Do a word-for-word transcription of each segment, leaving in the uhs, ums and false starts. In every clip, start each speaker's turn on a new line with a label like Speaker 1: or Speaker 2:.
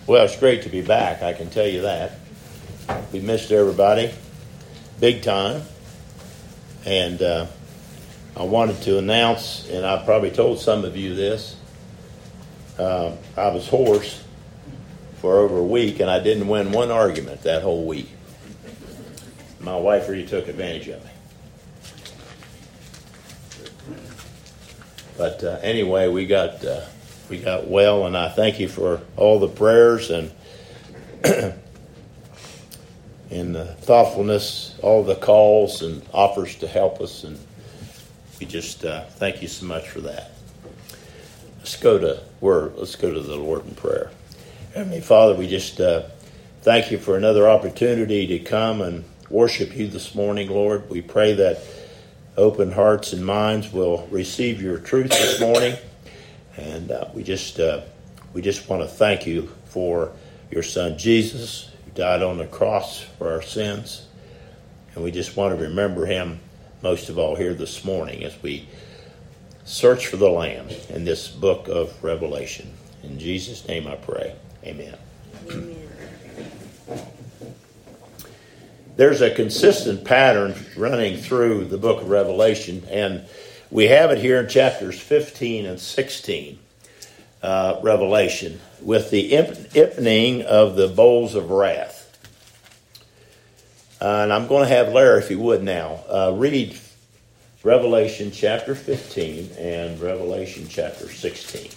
Speaker 1: Well, it's great to be back, I can tell you that. We missed everybody big time. And uh, I wanted to announce, and I probably told some of you this, uh, I was hoarse for over a week, and I didn't win one argument that whole week. My wife really took advantage of me. But uh, anyway, we got... Uh, We got well, and I thank you for all the prayers and and the thoughtfulness, all the calls and offers to help us, and we just uh, thank you so much for that. Let's go to word. Let's go to the Lord in prayer. Heavenly Father, we just uh, thank you for another opportunity to come and worship you this morning, Lord. We pray that open hearts and minds will receive your truth this morning. And uh, we just uh, we just want to thank you for your son Jesus, who died on the cross for our sins. And we just want to remember him most of all here this morning as we search for the Lamb in this book of Revelation. In Jesus' name I pray. Amen. Amen. There's a consistent pattern running through the book of Revelation, and we have it here in chapters fifteen and sixteen, uh, Revelation, with the opening of the bowls of wrath. Uh, and I'm going to have Larry, if he would now, uh, read Revelation chapter fifteen and Revelation chapter sixteen.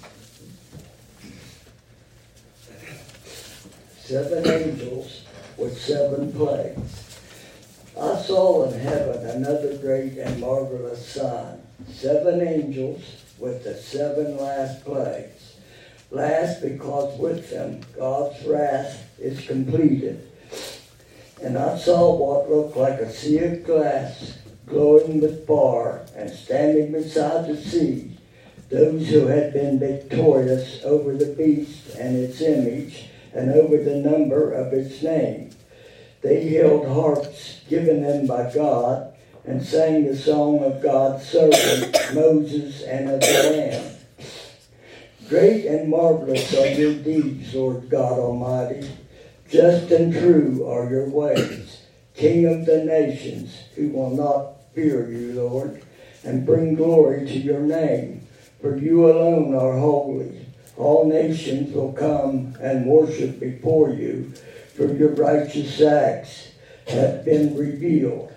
Speaker 2: Seven angels with seven plagues. I saw in heaven another great and marvelous sign, seven angels with the seven last plagues. Last because with them God's wrath is completed. And I saw what looked like a sea of glass, glowing with fire, and standing beside the sea, those who had been victorious over the beast and its image, and over the number of its name. They held harps given them by God and sang the song of God's servant Moses and of the Lamb. Great and marvelous are your deeds, Lord God Almighty. Just and true are your ways, King of the nations, who will not fear you, Lord, and bring glory to your name. For you alone are holy. All nations will come and worship before you, for your righteous acts have been revealed.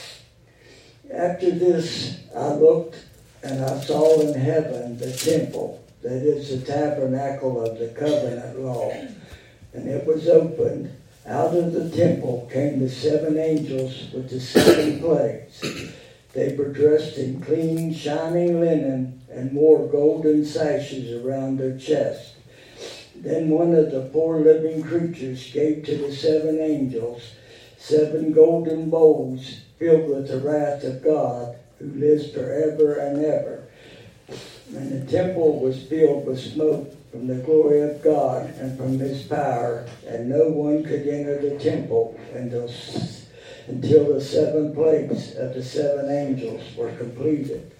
Speaker 2: After this I looked, and I saw in heaven the temple, that is the tabernacle of the covenant law. And it was opened. Out of the temple came the seven angels with the seven plagues. They were dressed in clean, shining linen and wore golden sashes around their chests. Then one of the four living creatures gave to the seven angels seven golden bowls filled with the wrath of God, who lives forever and ever. And the temple was filled with smoke from the glory of God and from his power, and no one could enter the temple until, until the seven plagues of the seven angels were completed.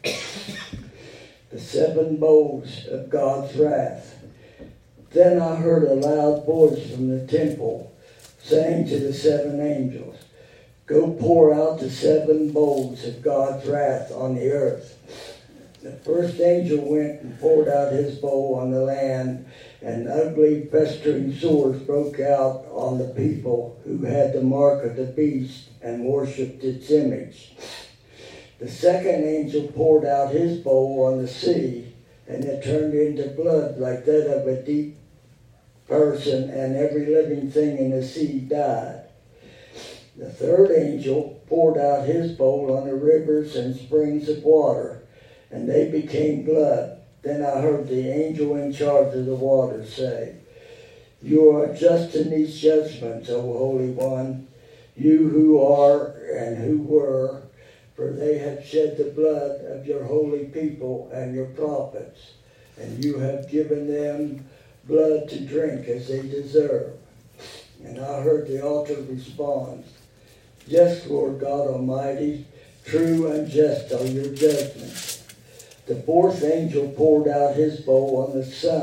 Speaker 2: The seven bowls of God's wrath. Then I heard a loud voice from the temple saying to the seven angels, "Go pour out the seven bowls of God's wrath on the earth." The first angel went and poured out his bowl on the land, and ugly festering sores broke out on the people who had the mark of the beast and worshipped its image. The second angel poured out his bowl on the sea, and it turned into blood like that of a deep person, and every living thing in the sea died. The third angel poured out his bowl on the rivers and springs of water, and they became blood. Then I heard the angel in charge of the water say, "You are just in these judgments, O Holy One, you who are and who were, for they have shed the blood of your holy people and your prophets, and you have given them blood to drink as they deserve." And I heard the altar respond, "Yes, Lord God Almighty, true and just are your judgments." The fourth angel poured out his bowl on the sun,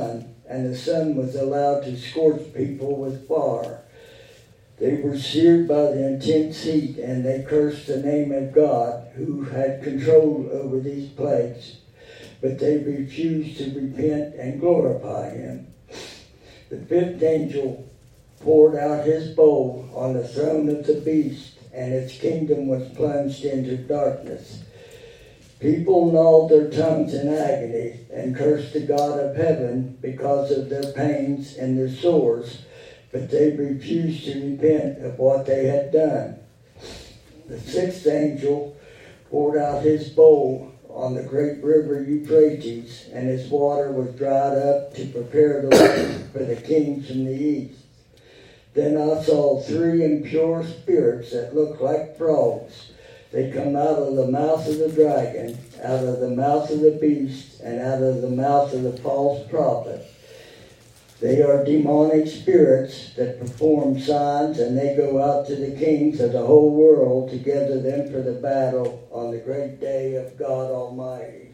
Speaker 2: and the sun was allowed to scorch people with fire. They were seared by the intense heat, and they cursed the name of God, who had control over these plagues, but they refused to repent and glorify him. The fifth angel poured out his bowl on the throne of the beast, and its kingdom was plunged into darkness. People gnawed their tongues in agony and cursed the God of heaven because of their pains and their sores, but they refused to repent of what they had done. The sixth angel poured out his bowl on the great river Euphrates, and its water was dried up to prepare the way for the kings from the east. Then I saw three impure spirits that looked like frogs. They come out of the mouth of the dragon, out of the mouth of the beast, and out of the mouth of the false prophet. They are demonic spirits that perform signs, and they go out to the kings of the whole world to gather them for the battle on the great day of God Almighty.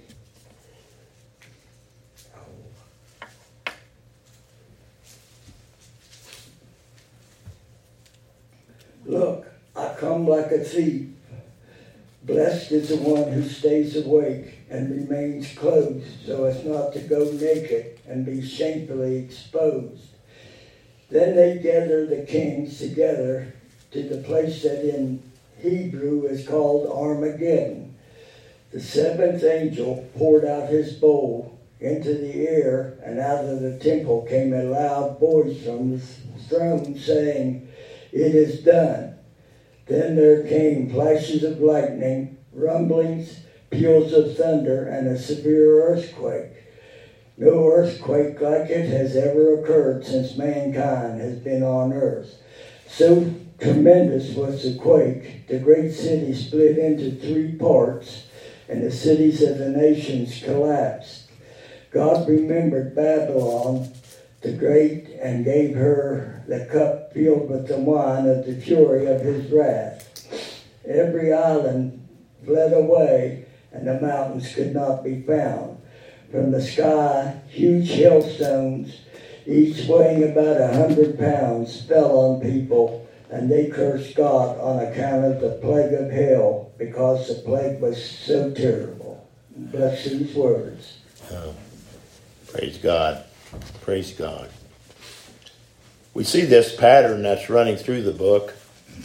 Speaker 2: Look, I come like a thief. Blessed is the one who stays awake and remains clothed so as not to go naked and be shamefully exposed. Then they gather the kings together to the place that in Hebrew is called Armageddon. The seventh angel poured out his bowl into the air, and out of the temple came a loud voice from the throne saying, "It is done." Then there came flashes of lightning, rumblings, peals of thunder, and a severe earthquake. No earthquake like it has ever occurred since mankind has been on earth. So tremendous was the quake, the great city split into three parts, and the cities of the nations collapsed. God remembered Babylon the Great and gave her the cup filled with the wine of the fury of his wrath. Every island fled away, and the mountains could not be found. From the sky, huge hailstones, each weighing about a hundred pounds, fell on people, and they cursed God on account of the plague of hell, because the plague was so terrible. Bless these words.
Speaker 1: Oh, praise God. Praise God. We see this pattern that's running through the book.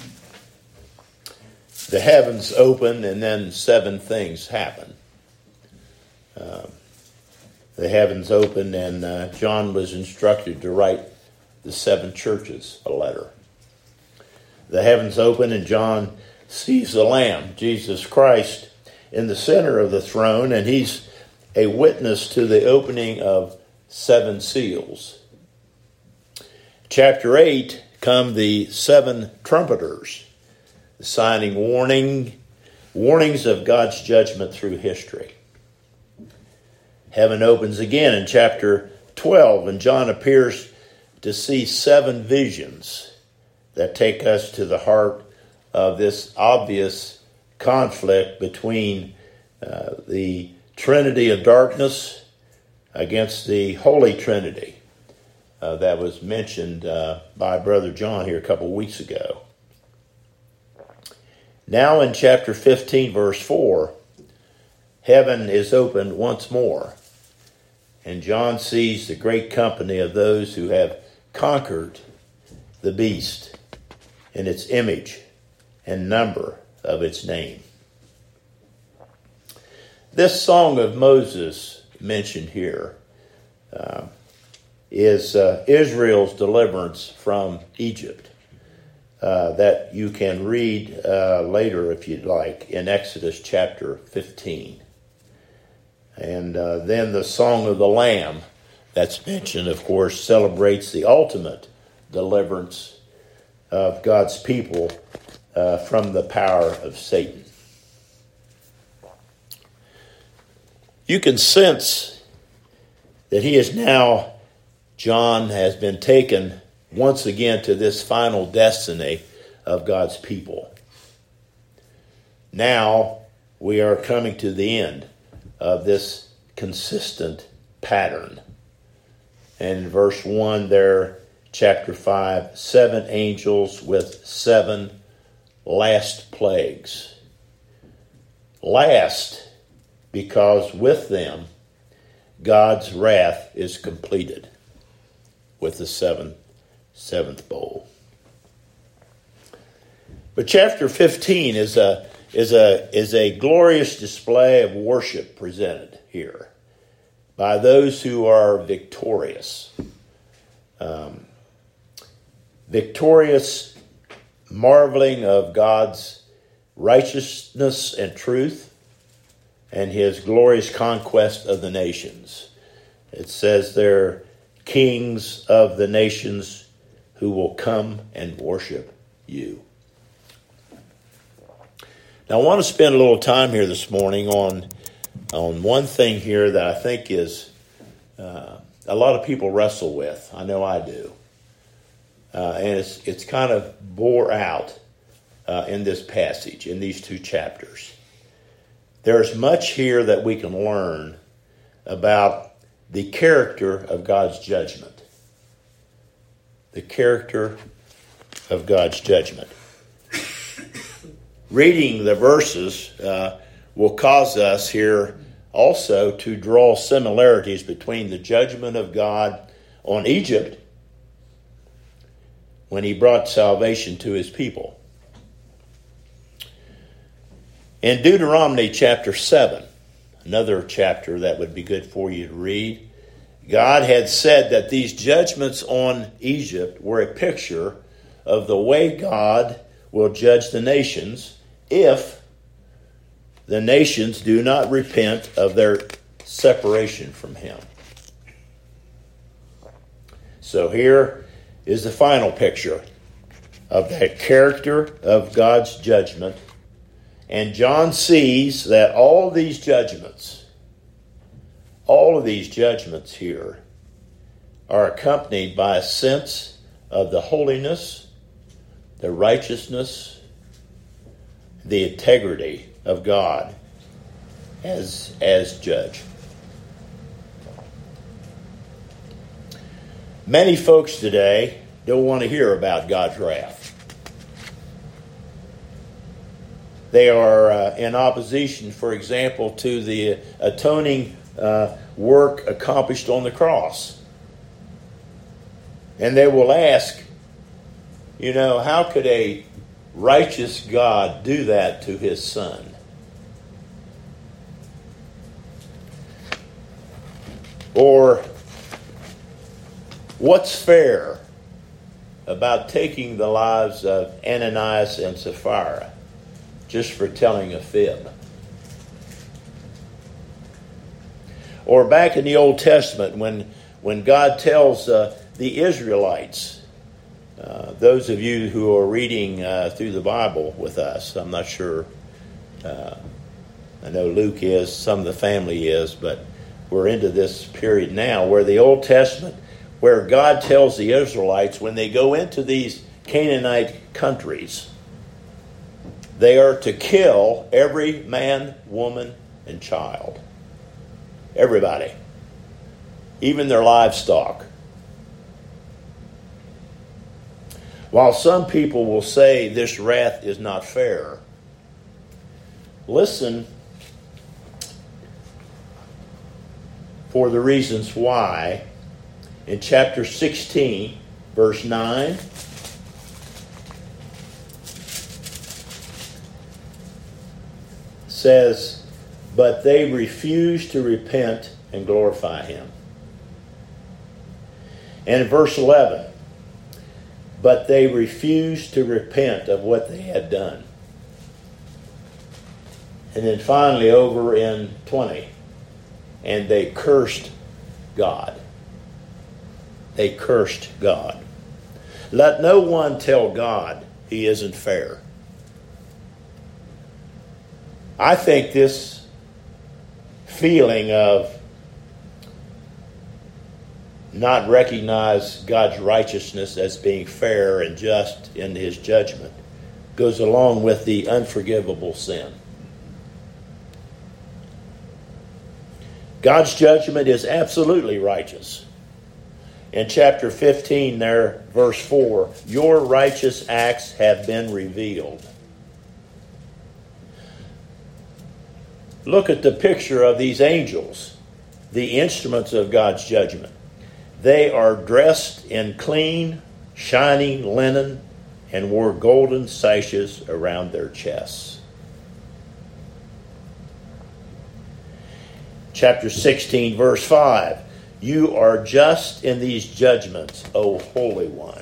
Speaker 1: The heavens open, and then seven things happen. Uh, the heavens open, and uh, John was instructed to write the seven churches a letter. The heavens open, and John sees the Lamb, Jesus Christ, in the center of the throne, and he's a witness to the opening of seven seals. Chapter eight come the seven trumpeters, signing warning, warnings of God's judgment through history. Heaven opens again in chapter twelve, and John appears to see seven visions that take us to the heart of this obvious conflict between uh, the Trinity of darkness against the Holy Trinity uh, that was mentioned uh, by Brother John here a couple of weeks ago. Now in chapter fifteen, verse four, heaven is opened once more, and John sees the great company of those who have conquered the beast in its image and number of its name. This song of Moses mentioned here uh, is uh, Israel's deliverance from Egypt uh, that you can read uh, later if you'd like in Exodus chapter fifteen. And uh, then the Song of the Lamb that's mentioned, of course, celebrates the ultimate deliverance of God's people uh, from the power of Satan. You can sense that he is now, John has been taken once again to this final destiny of God's people. Now we are coming to the end of this consistent pattern And in verse one there, chapter five, seven angels with seven last plagues. Last, because with them God's wrath is completed with the seventh, seventh bowl. But chapter fifteen is a is a is a glorious display of worship presented here by those who are victorious. Um, victorious, marveling of God's righteousness and truth and his glorious conquest of the nations. It says they're kings of the nations who will come and worship you. Now I want to spend a little time here this morning on, on one thing here that I think is uh, a lot of people wrestle with. I know I do. Uh, and it's, it's kind of bore out uh, in this passage, in these two chapters. There's much here that we can learn about the character of God's judgment. The character of God's judgment. Reading the verses uh, will cause us here also to draw similarities between the judgment of God on Egypt when he brought salvation to his people. In Deuteronomy chapter seven, another chapter that would be good for you to read, God had said that these judgments on Egypt were a picture of the way God will judge the nations if the nations do not repent of their separation from him. So here is the final picture of the character of God's judgment. And John sees that all these judgments, all of these judgments here are accompanied by a sense of the holiness, the righteousness, the integrity of God as, as judge. Many folks today don't want to hear about God's wrath. They are uh, in opposition, for example, to the atoning uh, work accomplished on the cross. And they will ask, you know, how could a righteous God do that to his son? Or, what's fair about taking the lives of Ananias and Sapphira just for telling a fib? Or back in the Old Testament, when, when God tells uh, the Israelites, Uh, those of you who are reading uh, through the Bible with us, I'm not sure, uh, I know Luke is, some of the family is, but we're into this period now where the Old Testament, where God tells the Israelites when they go into these Canaanite countries, they are to kill every man, woman, and child. Everybody. Even their livestock. While some people will say this wrath is not fair, listen for the reasons why. In chapter sixteen, verse nine, says, "But they refused to repent and glorify him." And in verse eleven, "But they refused to repent of what they had done." And then finally over in twenty, "And they cursed God." They cursed God. Let no one tell God he isn't fair. I think this feeling of not recognize God's righteousness as being fair and just in his judgment goes along with the unforgivable sin. God's judgment is absolutely righteous. In chapter fifteen there, verse four, your righteous acts have been revealed. Look at the picture of these angels, the instruments of God's judgment. They are dressed in clean, shining linen and wore golden sashes around their chests. Chapter sixteen, verse five. You are just in these judgments, O Holy One.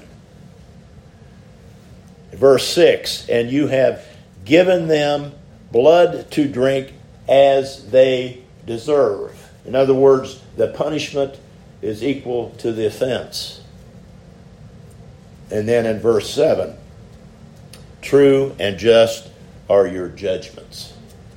Speaker 1: Verse six. And you have given them blood to drink as they deserve. In other words, the punishment is equal to the offense. And then in verse seven, true and just are your judgments.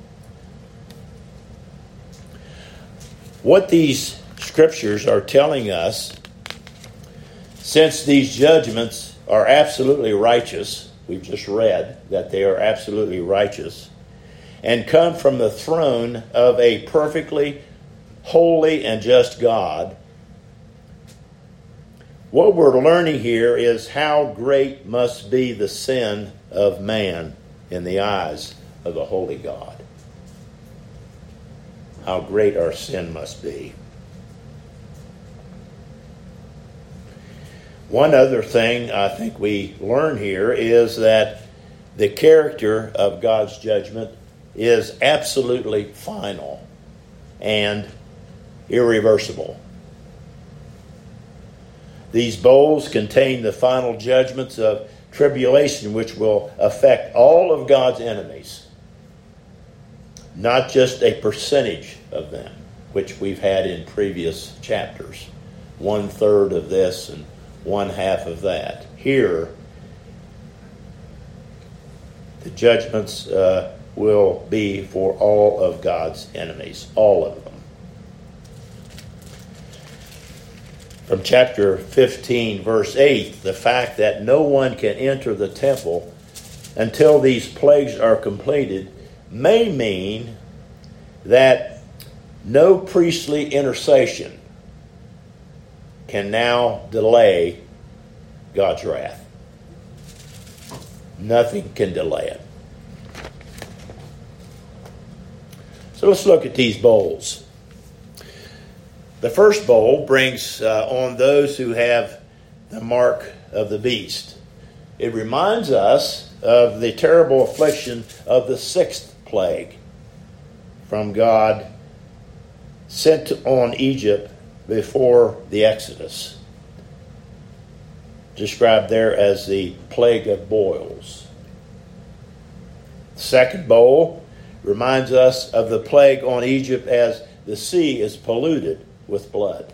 Speaker 1: What these scriptures are telling us, since these judgments are absolutely righteous, we've just read that they are absolutely righteous, and come from the throne of a perfectly holy and just God, what we're learning here is how great must be the sin of man in the eyes of the holy God. How great our sin must be. One other thing I think we learn here is that the character of God's judgment is absolutely final and irreversible. These bowls contain the final judgments of tribulation, which will affect all of God's enemies, not just a percentage of them, which we've had in previous chapters. One third of this and one half of that. Here, the judgments uh, will be for all of God's enemies, all of them. From chapter fifteen, verse eight, the fact that no one can enter the temple until these plagues are completed may mean that no priestly intercession can now delay God's wrath. Nothing can delay it. So let's look at these bowls. The first bowl brings uh, on those who have the mark of the beast. It reminds us of the terrible affliction of the sixth plague from God sent on Egypt before the Exodus, described there as the plague of boils. The second bowl reminds us of the plague on Egypt as the sea is polluted with blood.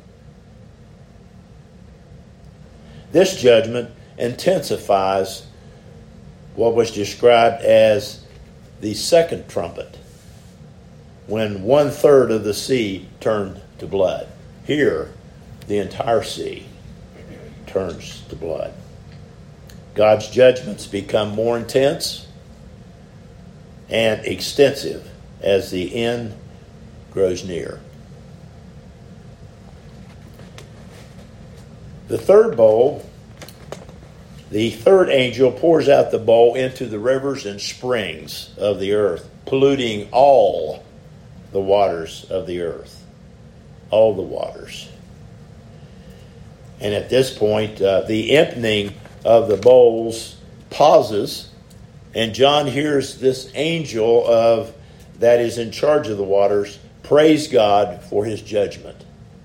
Speaker 1: This judgment intensifies what was described as the second trumpet, when one third of the sea turned to blood. Here, the entire sea turns to blood. God's judgments become more intense and extensive as the end grows near. The third bowl, the third angel pours out the bowl into the rivers and springs of the earth, polluting all the waters of the earth. All the waters. And at this point, uh, the emptying of the bowls pauses, and John hears this angel of that is in charge of the waters praise God for his judgment.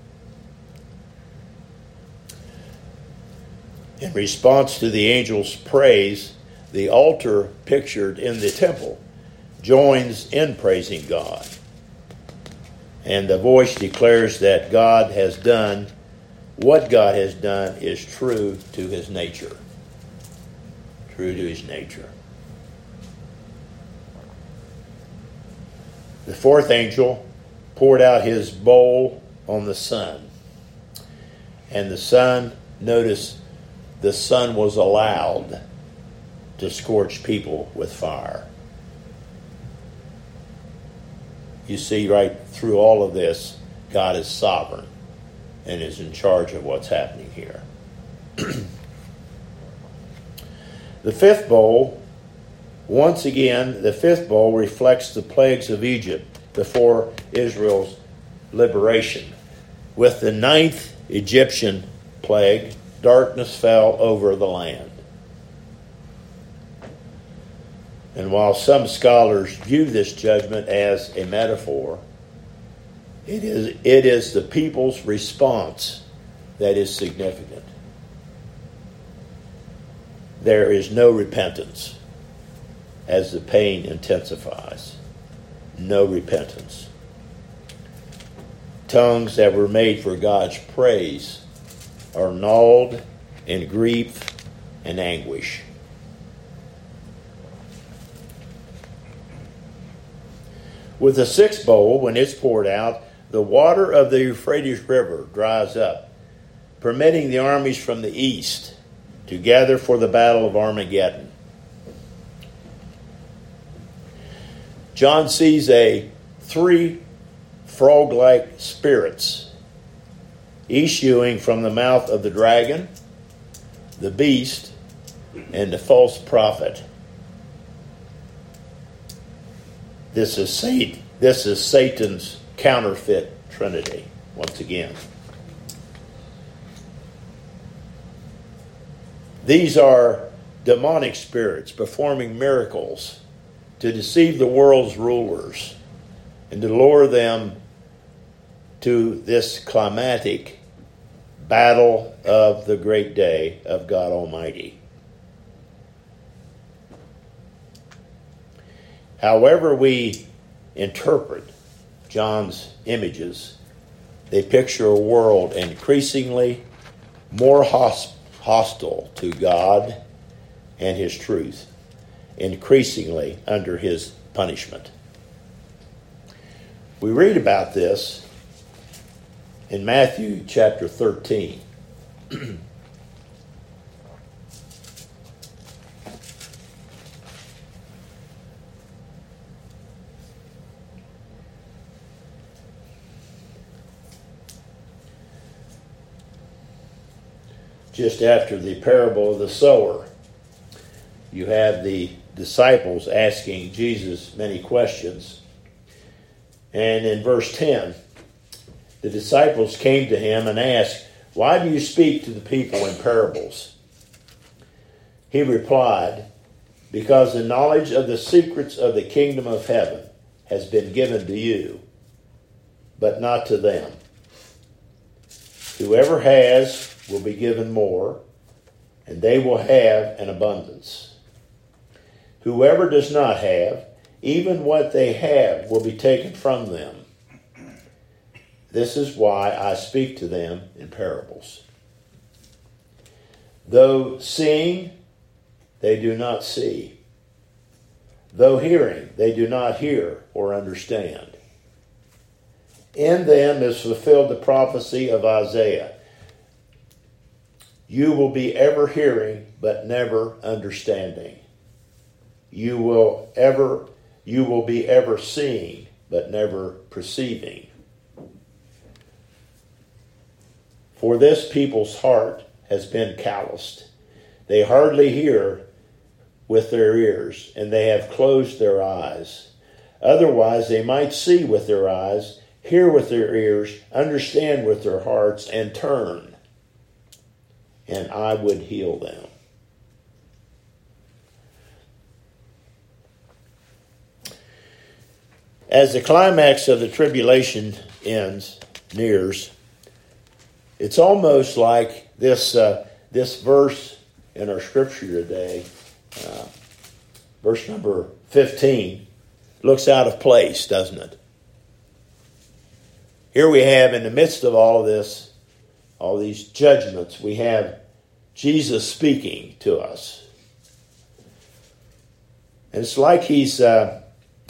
Speaker 1: In response to the angel's praise, the altar pictured in the temple joins in praising God. And the voice declares that God has done, what God has done is true to his nature. True to his nature. The fourth angel poured out his bowl on the sun. And the sun, notice, the sun was allowed to scorch people with fire. You see right through all of this, God is sovereign. and is in charge of what's happening here. The fifth bowl, once again, the fifth bowl reflects the plagues of Egypt before Israel's liberation. With the ninth Egyptian plague, darkness fell over the land. And while some scholars view this judgment as a metaphor, it is, it is the people's response that is significant. There is no repentance as the pain intensifies. No repentance. Tongues that were made for God's praise are gnawed in grief and anguish. With the sixth bowl, when it's poured out, the water of the Euphrates River dries up, permitting the armies from the east to gather for the battle of Armageddon. John sees a three frog-like spirits issuing from the mouth of the dragon, the beast, and the false prophet. This is Satan. This is Satan's counterfeit trinity once again. These are demonic spirits performing miracles to deceive the world's rulers and to lure them to this climatic battle of the great day of God Almighty. However we interpret John's images, they picture a world increasingly more hostile hostile to God and his truth, increasingly under his punishment. We read about this in Matthew chapter thirteen. Just after the parable of the sower, you have the disciples asking Jesus many questions. And in verse ten, the disciples came to him and asked, "Why do you speak to the people in parables?" He replied, "Because the knowledge of the secrets of the kingdom of heaven has been given to you, but not to them. Whoever has will be given more, and they will have an abundance. Whoever does not have, even what they have will be taken from them. This is why I speak to them in parables. Though seeing, they do not see. Though hearing, they do not hear or understand. In them is fulfilled the prophecy of Isaiah. You will be ever hearing, but never understanding. You will ever, you will be ever seeing, but never perceiving. For this people's heart has been calloused. They hardly hear with their ears, and they have closed their eyes. Otherwise, they might see with their eyes, hear with their ears, understand with their hearts, and turn, and I would heal them." As the climax of the tribulation ends, nears, it's almost like this uh, this verse in our scripture today, uh, verse number fifteen, looks out of place, doesn't it? Here we have, in the midst of all of this, all these judgments, we have Jesus speaking to us. And it's like he's, uh,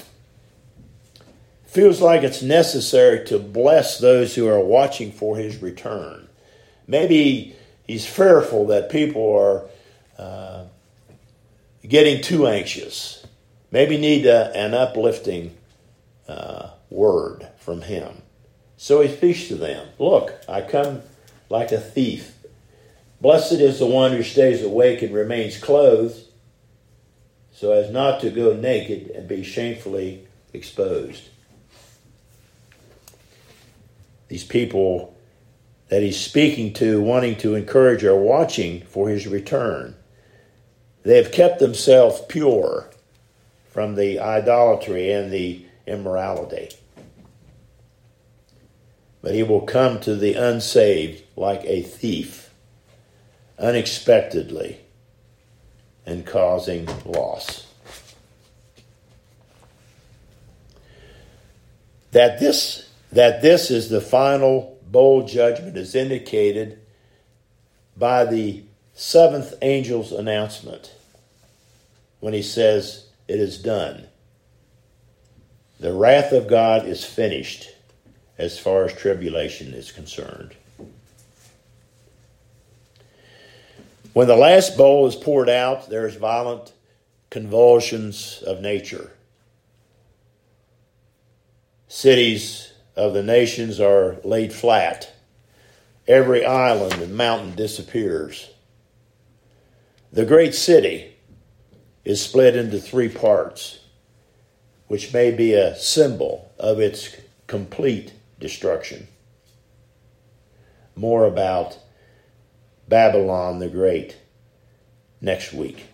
Speaker 1: feels like it's necessary to bless those who are watching for his return. Maybe he's fearful that people are uh, getting too anxious. Maybe need a, an uplifting uh, word from him. So he speaks to them. Look, I come like a thief. Blessed is the one who stays awake and remains clothed, so as not to go naked and be shamefully exposed. These people that he's speaking to, wanting to encourage, are watching for his return. They have kept themselves pure from the idolatry and the immorality. But he will come to the unsaved like a thief, unexpectedly, and causing loss. That this, that this is the final bowl judgment is indicated by the seventh angel's announcement when he says, "It is done." The wrath of God is finished as far as tribulation is concerned. When the last bowl is poured out, there is violent convulsions of nature. Cities of the nations are laid flat. Every island and mountain disappears. The great city is split into three parts, which may be a symbol of its complete destruction. More about Babylon the Great next week.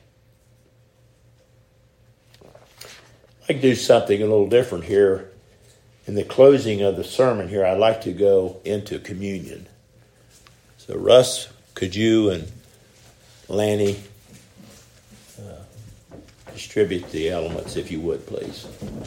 Speaker 1: I'd like to do something a little different here. In the closing of the sermon here, I'd like to go into communion. So Russ, could you and Lanny uh, distribute the elements, if you would, please.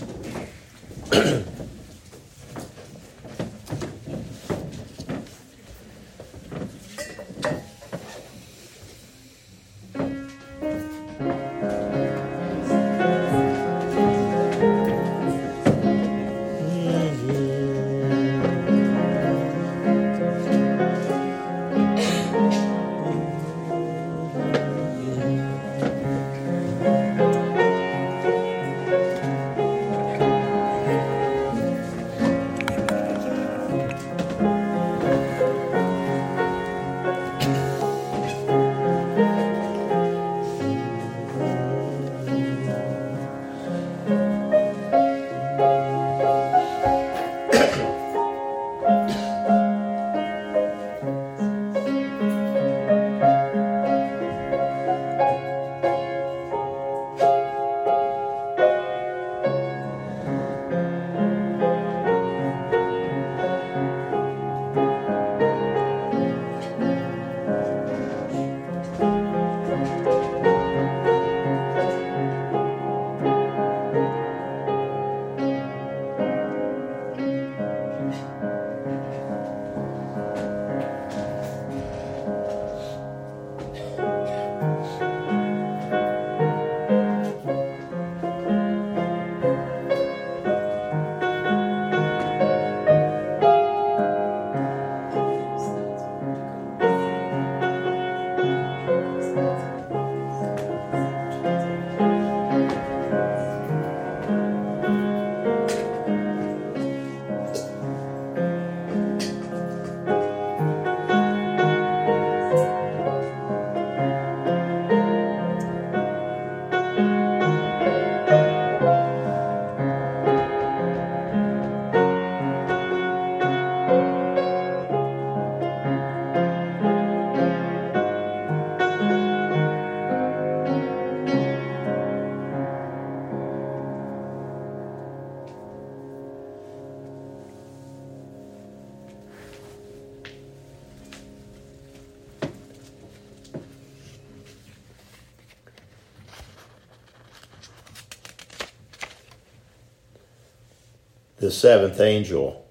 Speaker 1: The seventh angel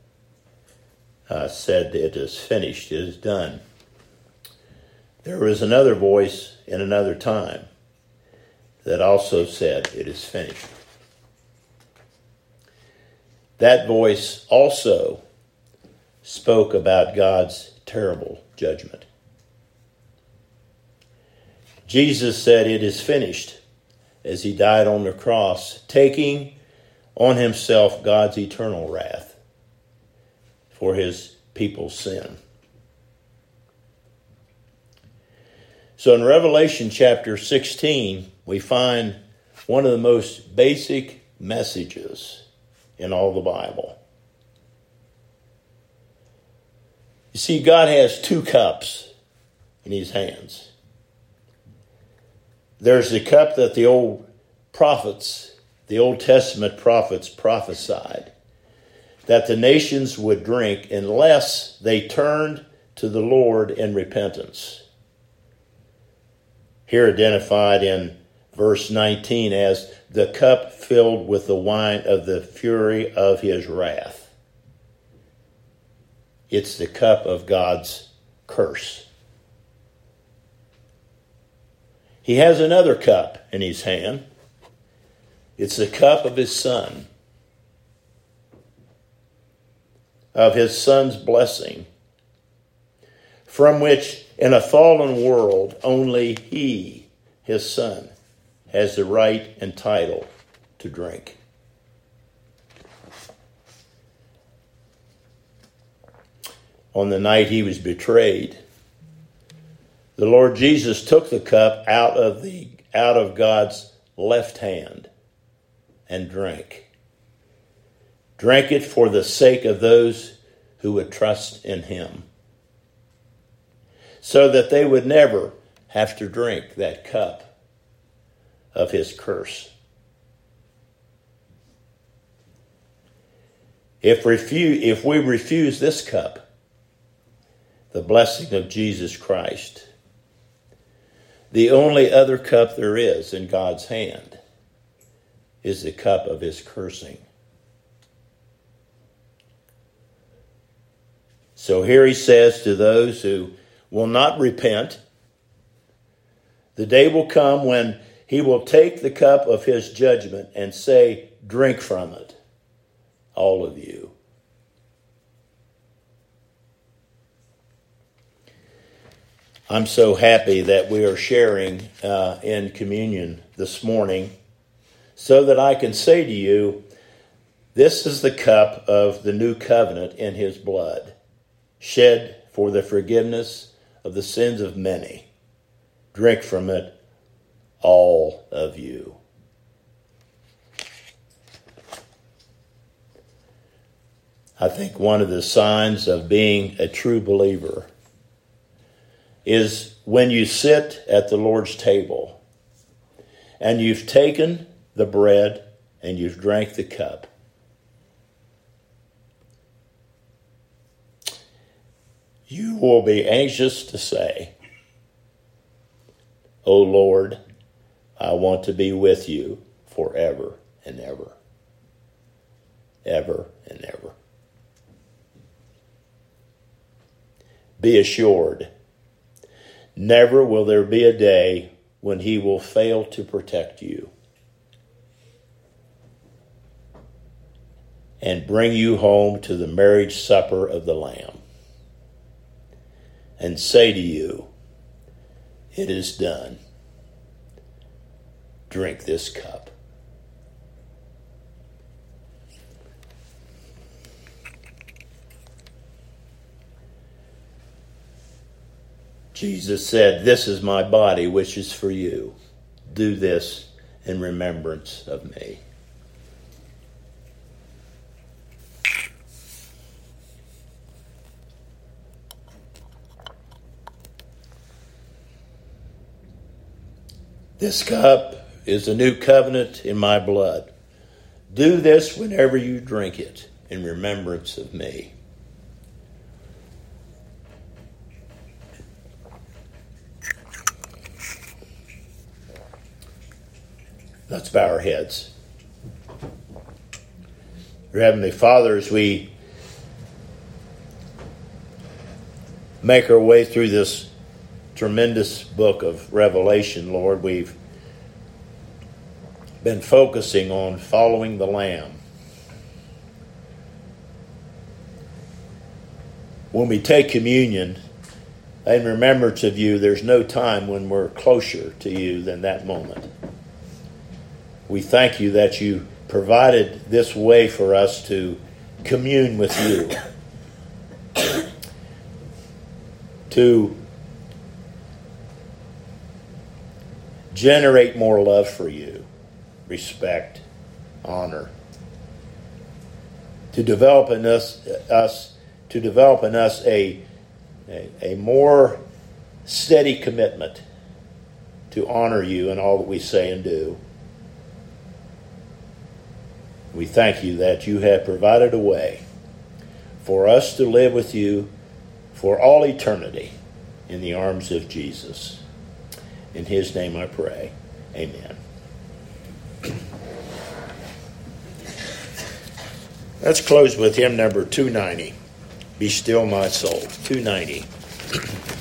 Speaker 1: uh, said, "It is finished, it is done." There was another voice in another time that also said, "It is finished." That voice also spoke about God's terrible judgment. Jesus said, "It is finished," as he died on the cross, taking on himself God's eternal wrath for his people's sin. So in Revelation chapter sixteen, we find one of the most basic messages in all the Bible. You see, God has two cups in his hands. There's the cup that the old prophets, the Old Testament prophets prophesied, that the nations would drink unless they turned to the Lord in repentance. Here identified in verse nineteen as the cup filled with the wine of the fury of his wrath. It's the cup of God's curse. He has another cup in his hand. It's the cup of his Son, of his Son's blessing, from which in a fallen world only he, his Son, has the right and title to drink. On the night he was betrayed, the Lord Jesus took the cup out of the out of God's left hand and drank. Drank it for the sake of those who would trust in him, so that they would never have to drink that cup of his curse. If, refu- if we refuse this cup, the blessing of Jesus Christ, the only other cup there is in God's hand is the cup of his cursing. So here he says to those who will not repent, the day will come when he will take the cup of his judgment and say, drink from it, all of you. I'm so happy that we are sharing uh, in communion this morning so that I can say to you, this is the cup of the new covenant in his blood, shed for the forgiveness of the sins of many. Drink from it, all of you. I think one of the signs of being a true believer is when you sit at the Lord's table and you've taken the bread and you've drank the cup. You will be anxious to say, "O Lord, I want to be with you forever and ever, ever and ever." Be assured, never will there be a day when he will fail to protect you and bring you home to the marriage supper of the Lamb and say to you, "It is done. Drink this cup." Jesus said, "This is my body, which is for you. Do this in remembrance of me." This cup is the new covenant in my blood. Do this whenever you drink it in remembrance of me. Let's bow our heads. Dear Heavenly Father, as we make our way through this tremendous book of Revelation, Lord, we've been focusing on following the Lamb. When we take communion in remembrance of you, there's no time when we're closer to you than that moment. We thank you that you provided this way for us to commune with you, to generate more love for you, respect, honor, to develop in us, us to develop in us a, a, a more steady commitment to honor you in all that we say and do. We thank you that you have provided a way for us to live with you for all eternity in the arms of Jesus. In his name I pray. Amen. Let's close with hymn number two ninety. Be still my soul. two ninety.